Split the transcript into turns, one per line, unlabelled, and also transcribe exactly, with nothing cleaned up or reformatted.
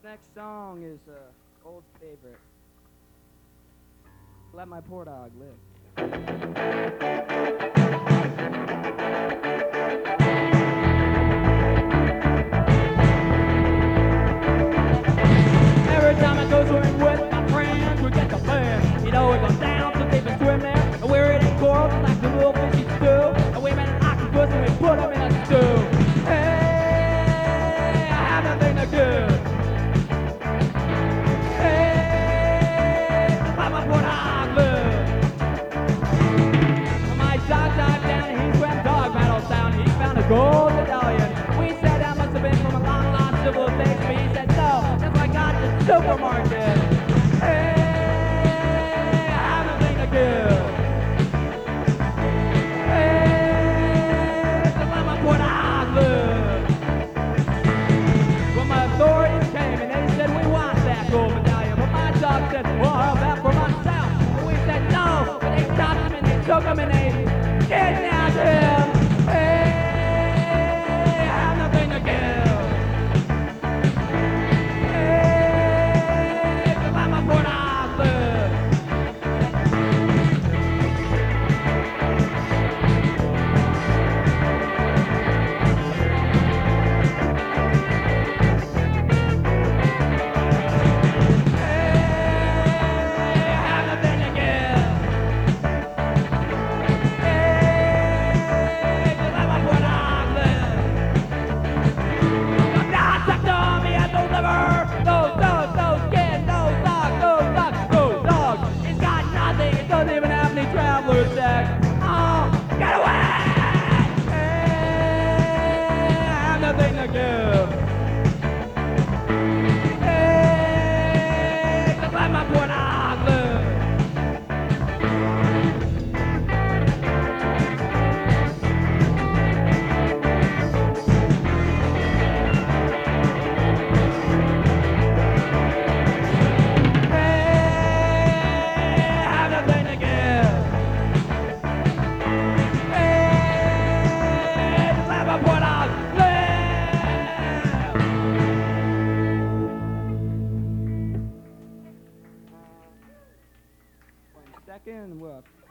next song is an old favorite. Let My Poor Dog Live. Every time I go swimming with my friends, we get the band. You know we go down so deep and swim there. And we're eating coral like the little fishy stew. And we made an octopus and we put him in a stew. Hey, I have nothing to give. Hey, let my poor dog live. When my dog dived down and he swam dog paddles down, he found a gold medallion. We said that must have been from a long lost civilization, but he said no, that's why I got the supermarket. Hey, I have nothing to give. Hey, so let my poor dog live. Well, my authorities came and they said we want that gold medallion, but my dog said, well, I'll have that for myself. And we said no, but they stopped him and they took him and they kidnapped him. Hey, I have nothing to give. Hey, so let my poor dog live. Hey, I have nothing to give. Hey, so let my poor dog live. The dissectomy at the liver. Those, those, those kids, those dogs, those dogs, those dogs. It's got nothing. It doesn't even have any traveler sex. Oh, get away! Hey, I have nothing to give. Hey, so let my poor dog live. Hey, I have nothing to give. Hey, so let my poor dog live. One second, we're